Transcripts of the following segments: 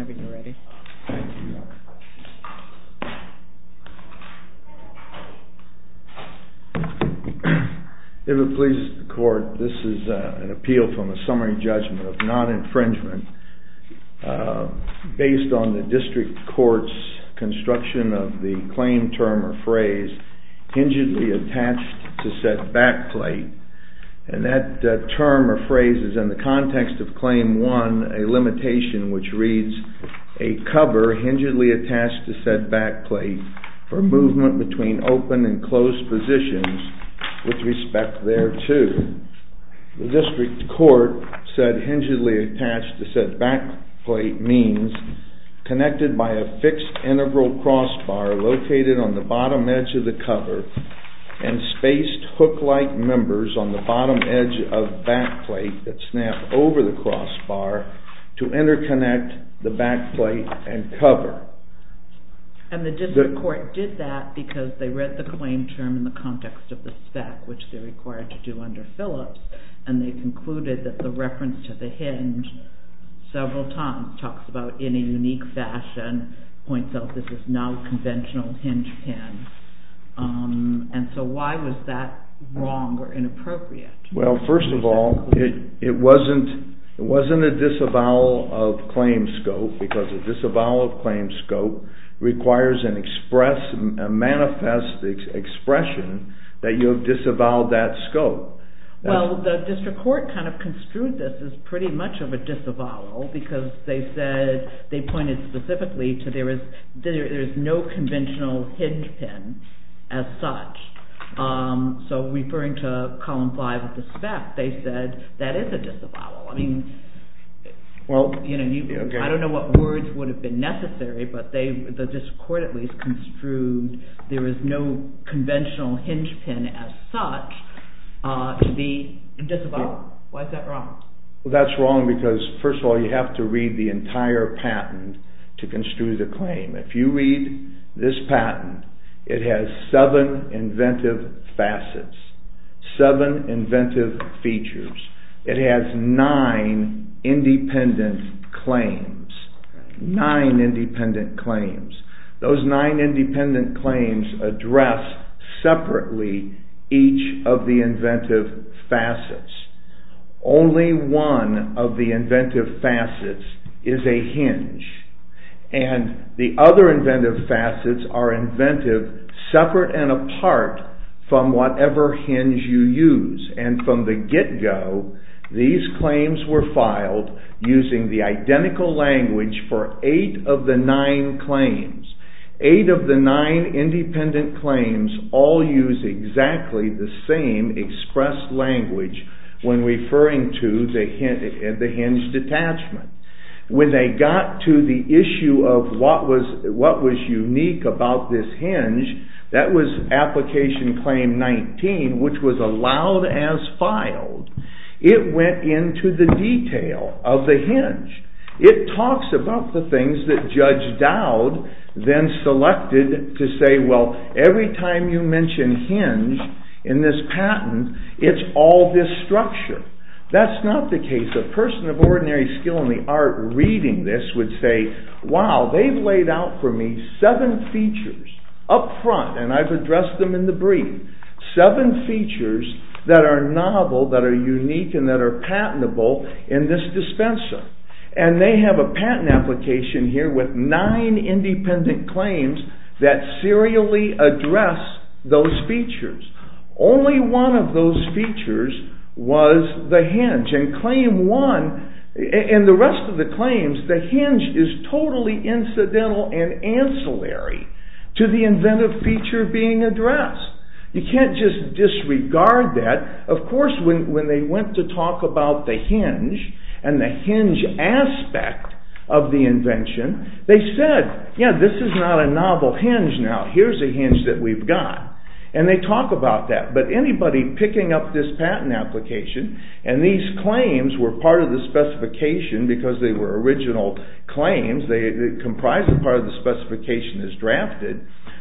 whenever you're ready. Thank you. If it pleases the court, this is an appeal from a summary judgment of non-infringement based on the district court's construction of the claim term or phrase hingedly attached to said backplate. And that term or phrase is in the context of Claim 1, a limitation which reads, a cover hingedly attached to said backplate for movement between open and closed positions with respect thereto. The district court said hingedly attached to said backplate means connected by a fixed integral crossbar located on the bottom edge of the cover and spaced hook-like members on the bottom edge of backplate that snap over the crossbar to interconnect the backplate and cover. And the district court did that because they read the claim term in the context of the spec, which they're required to do under Phillips, and they concluded that the reference to the hinge several times talks about in a unique fashion, points out this is now conventional hinge pin. And so why was that wrong or inappropriate? Well, first of all, it wasn't a disavowal of claim scope, because a disavowal of claim scope requires an express, a manifest expression that you have disavowed that scope. Well, the district court kind of construed this as pretty much of a disavowal because they said, they pointed specifically to there is no conventional hinge pin as such. So referring to column 5 of the spec, they said that is a disavowal. I mean, well, okay. I don't know what words would have been necessary, but the district court at least construed there is no conventional hinge pin as such to be disavowed. Why is that wrong? Well, that's wrong because, first of all, you have to read the entire patent to construe the claim. If you read this patent, it has 7 inventive facets, 7 inventive features. It has 9 independent claims. 9 independent claims. Those 9 independent claims address separately each of the inventive facets. Only one of the inventive facets is a hinge. And the other inventive facets are inventive separate and apart from whatever hinge you use. And from the get-go, these claims were filed using the identical language for 8 of the 9 claims. 8 of the 9 independent claims all use exactly the same expressed language when referring to the hinge detachment. When they got to the issue of what was unique about this hinge, that was application claim 19, which was allowed as filed. It went into the detail of the hinge. It talks about the things that Judge Dowd then selected to say, well, every time you mention hinge in this patent, it's all this structure. That's not the case. A person of ordinary skill in the art reading this would say, wow, they've laid out for me 7 features up front, and I've addressed them in the brief. 7 features that are novel, that are unique, and that are patentable in this dispenser. And they have a patent application here with 9 independent claims that serially address those features. Only one of those features was the hinge. And claim 1, and the rest of the claims, the hinge is totally incidental and ancillary to the inventive feature being addressed. You can't just disregard that. Of course, when they went to talk about the hinge and the hinge aspect of the invention, they said, yeah, this is not a novel hinge now. Here's a hinge that we've got. And they talk about that. But anybody picking up this patent application, and these claims were part of the specification because they were original claims, they comprised a part of the specification as drafted,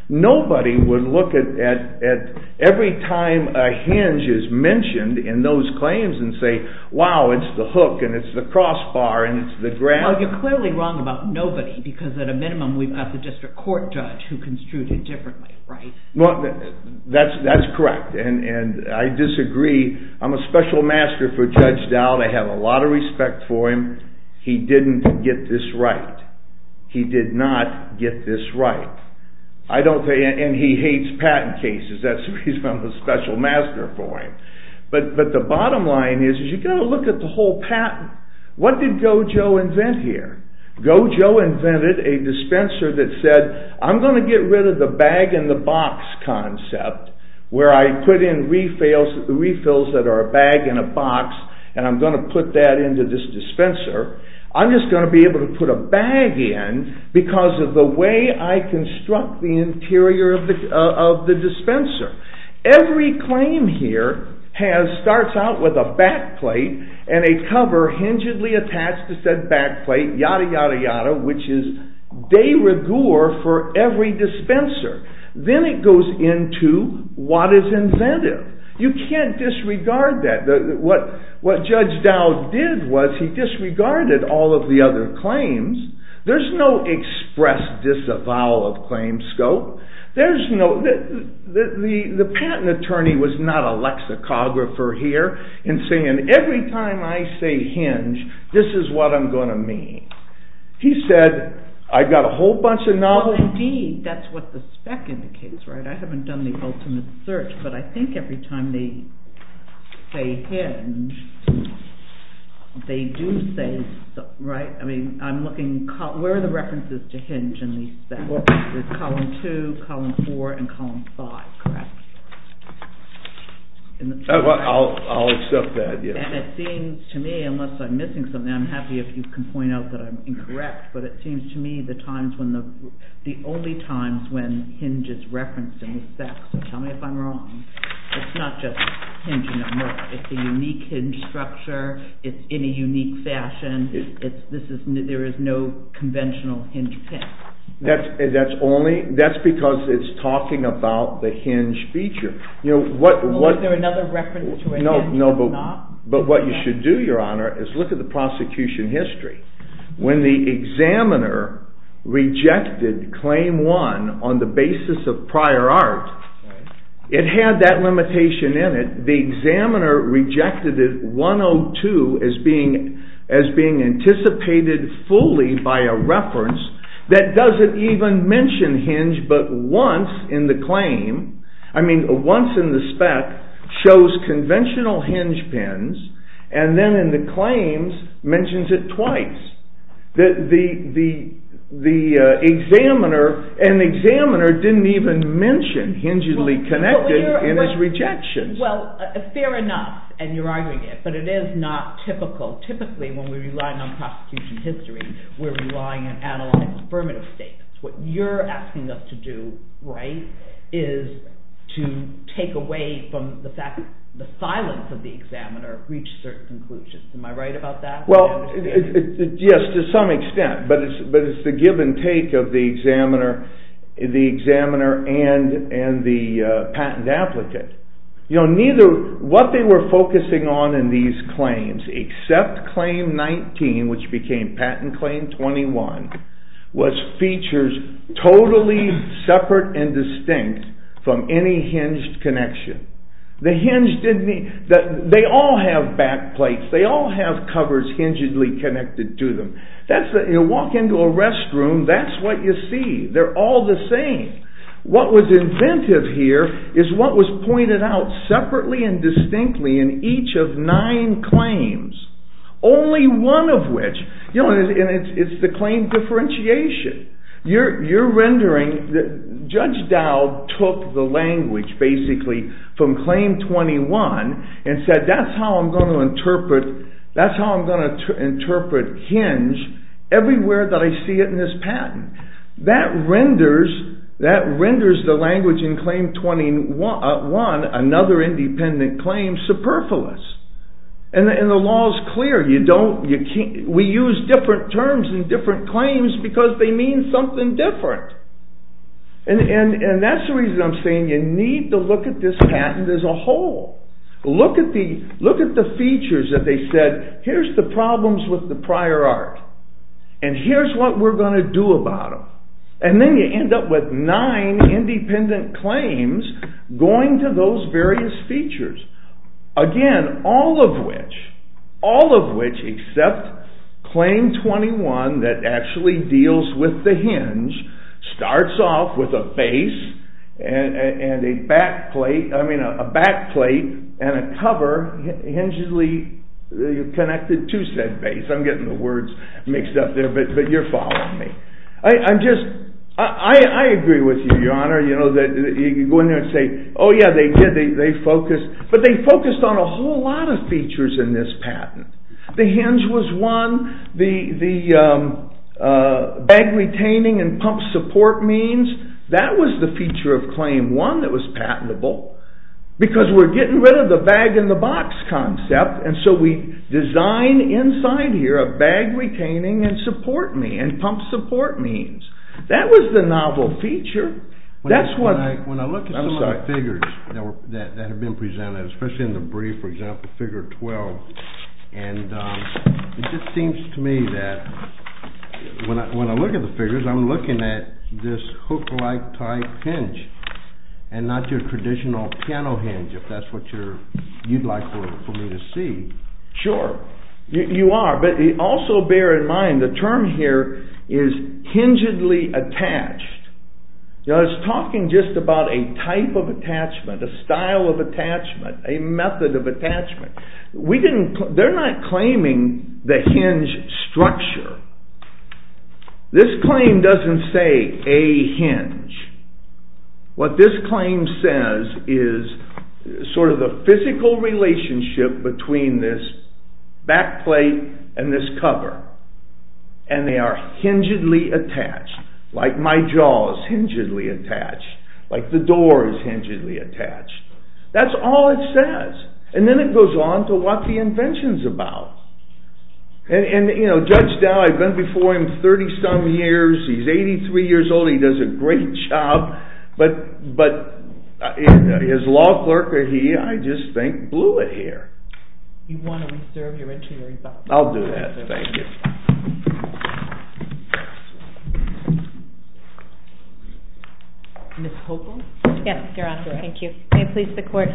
Nobody would look at every time a hinge is mentioned in those claims and say, wow, it's the hook and it's the crossbar and it's the grab. Well, you're clearly wrong about nobody, because at a minimum we've got the district court judge who construed it differently, right? Well, that's correct, and I disagree. I'm a special master for Judge Dowd. I have a lot of respect for him. He didn't get this right. He did not get this right. I don't think, and he hates patent cases. That's the reason I'm a special master for him. But the bottom line is you got to look at the whole patent. What did Gojo invent here? Gojo invented a dispenser that said, I'm going to get rid of the bag and the box concept, where I put in refills that are a bag and a box, and I'm going to put that into this dispenser. I'm just going to be able to put a bag in because of the way I construct the interior of the dispenser. Every claim here starts out with a back plate and a cover hingedly attached to said back plate, yada, yada, yada, which is de rigueur for every dispenser. Then it goes into what is inventive. You can't disregard that. What Judge Dowd did was he disregarded all of the other claims. There's no express disavowal of claim scope. There's no... The patent attorney was not a lexicographer here in saying, every time I say hinge, this is what I'm going to mean. He said, I've got a whole bunch of novels... Well, indeed, that's what the spec indicates, right? I haven't done the ultimate search, but I think every time they say hinge, they do say, right? I mean, I'm looking, where are the references to hinge in these specs? There's column 2, column 4, and column 5, correct? I'll accept that, yes. And it seems to me, unless I'm missing something, I'm happy if you can point out that I'm incorrect, but it seems to me the only times when hinge is referenced in the specs, so tell me if I'm wrong, it's not just hinge no more. It's a unique hinge structure, it's in a unique fashion, there is no conventional hinge pin. That's because it's talking about the hinge feature. You know is there another reference to a hinge? But what you should do, Your Honor, is look at the prosecution history. When the examiner rejected Claim 1 on the basis of prior art, it had that limitation in it. The examiner rejected it 102 as being anticipated fully by a reference that doesn't even mention hinge, but once in the claim, once in the spec, shows conventional hinge pins, and then in the claims mentions it twice. The examiner didn't even mention hingedly connected in his rejections. Well, fair enough, and you're arguing it, but it is not typical. Typically, when we're relying on prosecution history, we're relying on analyzed affirmative statements. What you're asking us to do, right, is to take away from the fact that the silence of the examiner reached certain conclusions. Am I right about that? Well, yes, to some extent, but it's the give and take of the examiner and the patent applicant. Neither what they were focusing on in these claims, except Claim 19, which became Patent Claim 21, was features totally separate and distinct from any hinged connection. The hinge they all have back plates. They all have covers hingedly connected to them. You walk into a restroom, that's what you see. They're all the same. What was inventive here is what was pointed out separately and distinctly in each of 9 claims. Only one of which, and it's the claim differentiation. You're rendering, Judge Dowd took the language basically from Claim 21 and said, that's how I'm going to interpret hinge everywhere that I see it in this patent. That renders the language in Claim 21, another independent claim, superfluous. And the law is clear. We use different terms in different claims because they mean something different. And that's the reason I'm saying you need to look at this patent as a whole. Look at the features that they said, here's the problems with the prior art, and here's what we're going to do about them. And then you end up with 9 independent claims going to those various features. Again, all of which except Claim 21 that actually deals with the hinge starts off with a base and a back plate and a cover hingedly connected to said base. I'm getting the words mixed up there, but you're following me. I agree with you, Your Honor. You know that you can go in there and say, "Oh yeah, they did. They focused, but they focused on a whole lot of features in this patent. The hinge was one. The bag retaining and pump support means that was the feature of Claim 1 that was patentable, because we're getting rid of the bag in the box concept, and so we design inside here a bag retaining and pump support means. That was the novel feature. When I look at some of the figures that have been presented, especially in the brief, for example, Figure 12, and it just seems to me that when I look at the figures, I'm looking at this hook-like type hinge, and not your traditional piano hinge, if that's what you'd like for me to see. Sure, you are, but also bear in mind the term here is hingedly attached. You know, it's talking just about a type of attachment, a style of attachment, a method of attachment. They're not claiming the hinge structure. This claim doesn't say a hinge. What this claim says is sort of the physical relationship between this back plate and this cover. And they are hingedly attached, like my jaw is hingedly attached, like the door is hingedly attached. That's all it says. And then it goes on to what the invention's about. And you know, Judge Dow, I've been before him 30-some years. He's 83 years old. He does a great job. But his law clerk or I just think, blew it here. You want to reserve your entry or rebuttal? I'll do that. Thank you. Ms. Hochul? Yes, Your Honor. Thank you. May it please the Court.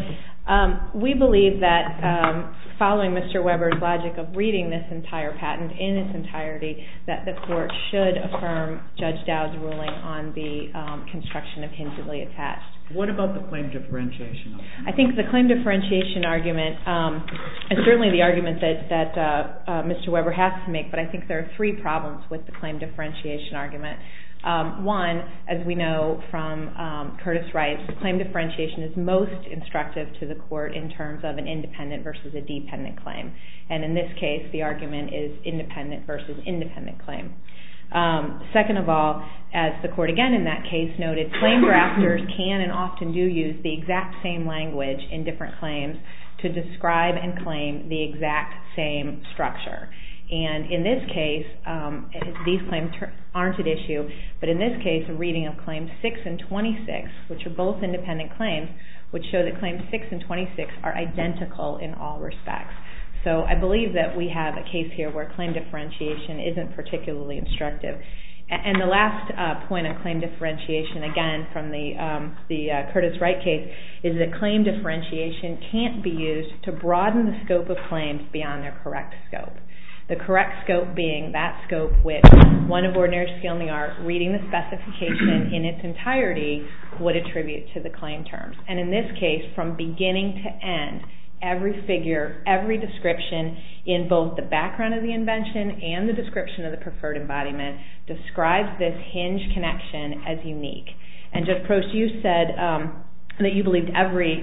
We believe that following Mr. Weber's logic of reading this entire patent in its entirety, that the Court should affirm Judge Dow's ruling on the construction of hingedly attached. What about the claim differentiation argument? I think the claim differentiation argument is certainly the argument that Mr. Weber has to make, but I think there are 3 problems with the claim differentiation argument. One, as we know from Curtis Wright, claim differentiation is most instructive to the Court in terms of an independent versus a dependent claim. And in this case, the argument is independent versus independent claim. Second of all, as the Court again in that case noted, claim drafters can and often do use the exact same language in different claims to describe and claim the exact same structure. And in this case, these claims aren't at issue, but in this case, a reading of Claims 6 and 26, which are both independent claims, would show that Claims 6 and 26 are identical in all respects. So I believe that we have a case here where claim differentiation isn't particularly instructive. And the last point on claim differentiation, again from the Curtis Wright case, is that claim differentiation can't be used to broaden the scope of claims beyond their correct scope. The correct scope being that scope which one of ordinary skill in the art, reading the specification in its entirety, would attribute to the claim terms. And in this case, from beginning to end, every figure, every description in both the background of the invention and the description of the preferred embodiment describes this hinge connection as unique. And Judge Prost, you said that you believed every...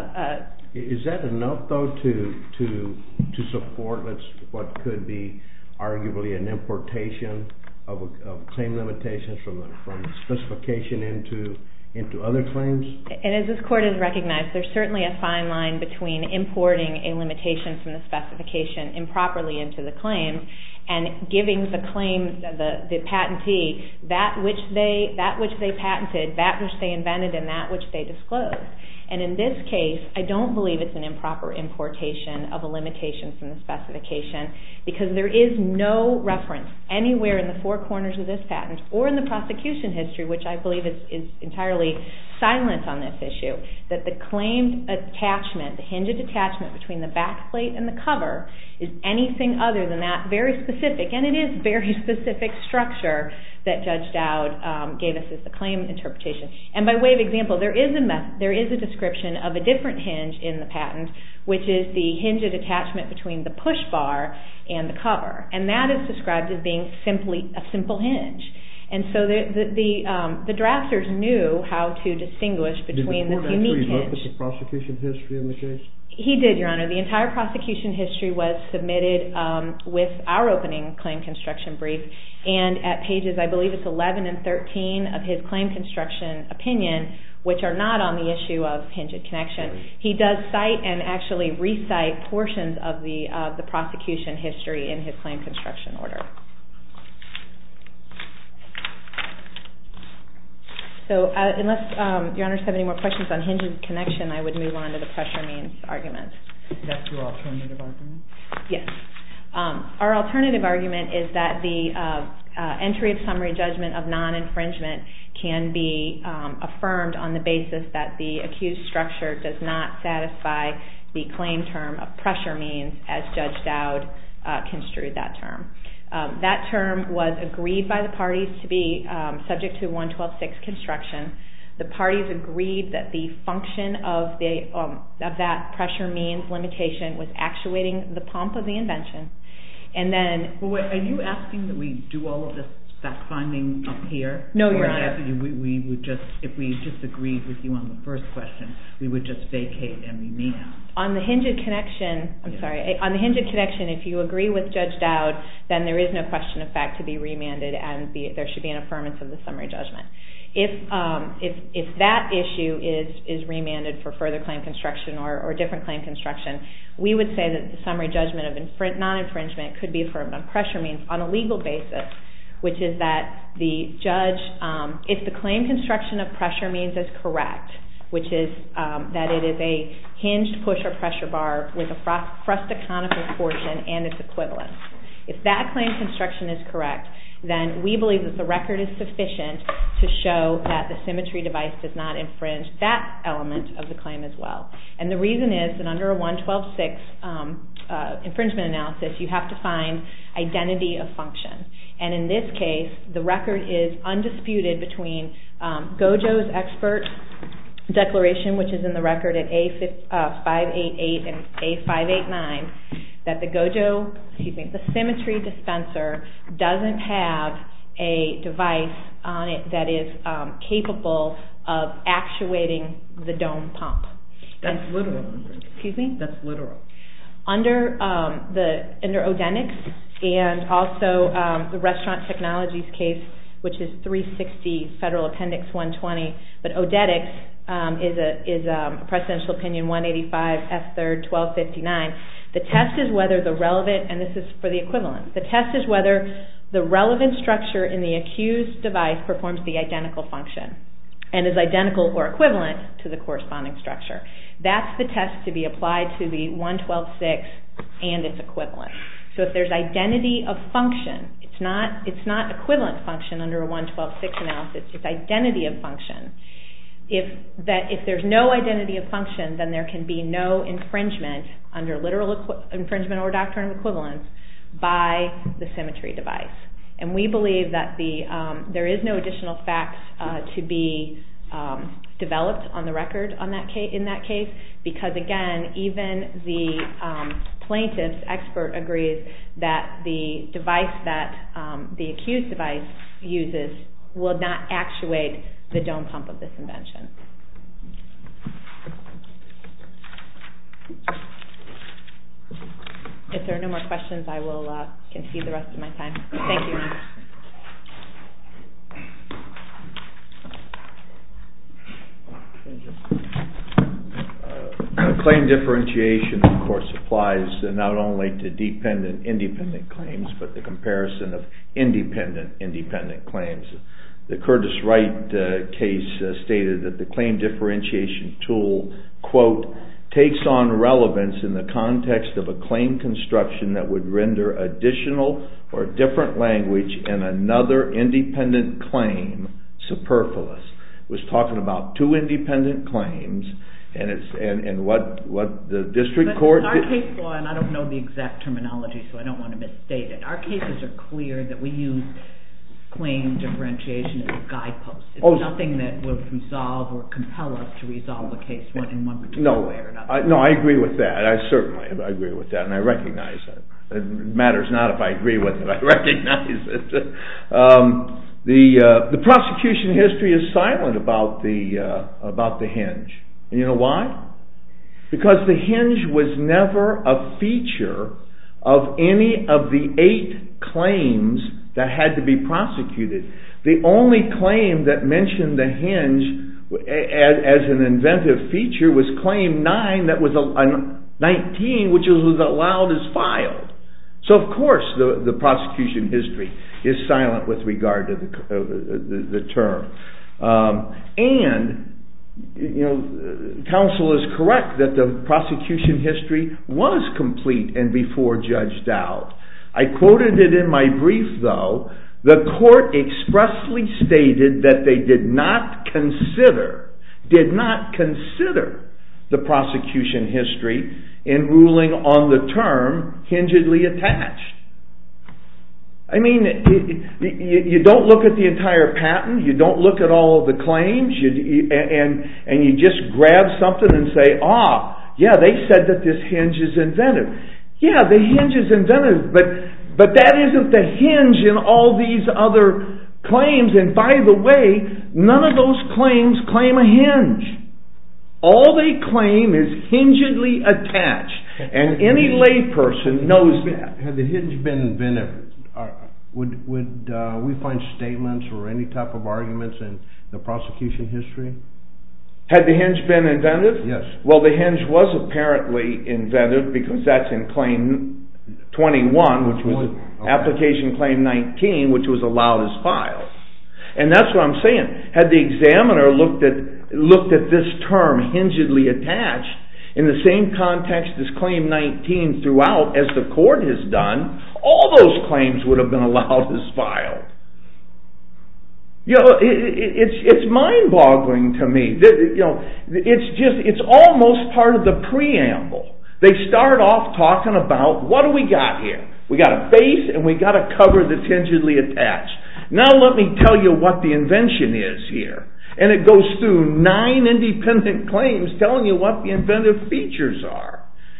Is that enough, though, to support what could be arguably an importation of claim limitations from specification into other claims? And as this Court has recognized, there's certainly a fine line between importing a limitation from the specification improperly into the claims and giving the claim, the patentee, that which they patented, that which they invented, and that which they disclosed. And in this case, I don't believe it's an improper importation of a limitation from the specification, because there is no reference anywhere in the four corners of this patent or in the prosecution history, which I believe is entirely silent on this issue, that the claimed attachment, the hinged attachment between the back plate and the cover, is anything other than that very specific, and it is very specific structure that Judge Dowd gave us as the claim interpretation. And by way of example, there is a description of a different hinge in the patent, which is the hinged attachment between the push bar and the cover, and that is described as being simply a simple hinge. And so the drafters knew how to distinguish between this unique hinge. Did the court actually look at the prosecution history in the case? He did, Your Honor. The entire prosecution history was submitted with our opening claim construction brief, and at pages, I believe it's 11 and 13 of his claim construction opinion, which are not on the issue of hinged connection, he does cite and actually recite portions of the prosecution history in his claim construction order. So unless Your Honors have any more questions on hinged connection, I would move on to the pressure means argument. That's your alternative argument? Yes. Our alternative argument is that the entry of summary judgment of non-infringement can be affirmed on the basis that the accused structure does not satisfy the claim term of pressure means as Judge Dowd construed that term. That term was agreed by the parties to be subject to 112.6 construction. The parties agreed that the function of that pressure means limitation was actuating the pump of the invention. And then... Well, wait, are you asking that we do all of this fact-finding up here? No, Your Honor. We would just, if we disagreed with you on the first question, we would just vacate and remand. On the hinged connection, on the hinged connection, if you agree with Judge Dowd, then there is no question of fact to be remanded, and there should be an affirmance of the summary judgment. If that issue is remanded for further claim construction or different claim construction, we would say that the summary judgment of non-infringement could be affirmed on pressure means on a legal basis, which is that the judge, if the claim construction of pressure means is correct, which is that it is a hinged push or pressure bar with a frustaconical portion and its equivalent. If that claim construction is correct, then we believe that the record is sufficient to show that the symmetry device does not infringe that element of the claim as well. And the reason is that under a 112.6 infringement analysis, you have to find identity of function. And in this case, the record is undisputed between Gojo's expert declaration, which is in the record at A588 and A589, that the symmetry dispenser doesn't have a device on it that is capable of actuating the dome pump. That's literal. Excuse me? That's literal. Under Odenix and also the Restaurant Technologies case, which is 360 Federal Appendix 120, but Odenix is a presidential opinion 185 F3rd 1259. The test is whether the relevant, and this is for the equivalent, the test is whether the relevant structure in the accused device performs the identical function and is identical or equivalent to the corresponding structure. That's the test to be applied to the 112.6 and its equivalent. So if there's identity of function, it's not equivalent function under a 112.6 analysis, it's identity of function. If there's no identity of function, then there can be no infringement under literal infringement or doctrine of equivalence by the symmetry device. And we believe that there is no additional facts to be developed on the record in that case, because again, even the plaintiff's expert agrees that the device that the accused device uses will not actuate the dome pump of this invention. If there are no more questions, I will concede the rest of my time. Thank you. claim differentiation, of course, applies not only to independent claims, but the comparison of independent claims. The Curtis-Wright case stated that the claim differentiation tool, quote, takes on relevance in the context of a claim construction that would render additional or different language in another independent claim superfluous. It was talking about two independent claims, and what the district court did. Our case law, and I don't know the exact terminology, so I don't want to misstate it. Our cases are clear that we use claim differentiation as a guidepost. It's nothing that would resolve or compel us to resolve a case in one particular way or another. No, I agree with that. I certainly agree with that, and I recognize it. It matters not if I agree with it. I recognize it. The prosecution history is silent about the hinge. And you know why? Because the hinge was never a feature of any of the 8 claims that had to be prosecuted. The only claim that mentioned the hinge as an inventive feature was Claim 9, that was 19, which was allowed as filed. So of course the prosecution history is silent with regard to the term. And counsel is correct that the prosecution history was complete and before Judge Dowd. I quoted it in my brief, though. The court expressly stated that they did not consider the prosecution history in ruling on the term hingedly attached. I mean, you don't look at the entire patent, you don't look at all of the claims, and you just grab something and say, yeah, they said that this hinge is inventive. Yeah, the hinge is inventive, but that isn't the hinge in all these other claims. And by the way, none of those claims claim a hinge. All they claim is hingedly attached, and any layperson knows that. Had the hinge been inventive, would we find statements or any type of arguments in the prosecution history? Had the hinge been inventive? Yes. Well, the hinge was apparently inventive because that's in Claim 21, which was Application Claim 19, which was allowed as filed. And that's what I'm saying. Had the examiner looked at this term, hingedly attached, in the same context as Claim 19 throughout, as the court has done, all those claims would have been allowed as filed. It's mind-boggling to me. It's almost part of the preamble. They start off talking about, what do we got here? We got a base and we got a cover that's hingedly attached. Now let me tell you what the invention is here. And it goes through 9 independent claims telling you what the inventive features are.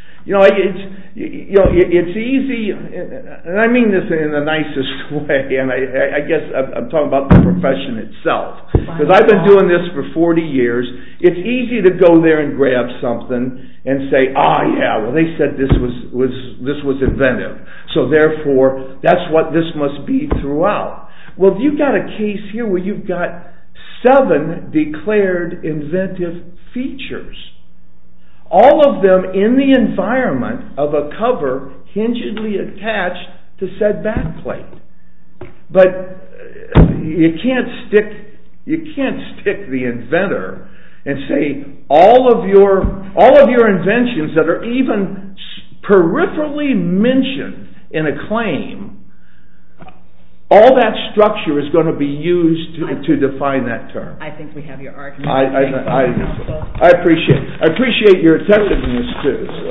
It's easy, and I mean this in the nicest way, and I guess I'm talking about the profession itself, because I've been doing this for 40 years. It's easy to go there and grab something and say, they said this was inventive, so therefore that's what this must be throughout. Well, you've got a case here where you've got 7 declared inventive features. All of them in the environment of a cover hingedly attached to said backplate. But you can't stick the inventor and say all of your inventions that are even peripherally mentioned in a claim, all that structure is going to be used to define that term. I think we have your argument. I appreciate your attentiveness too.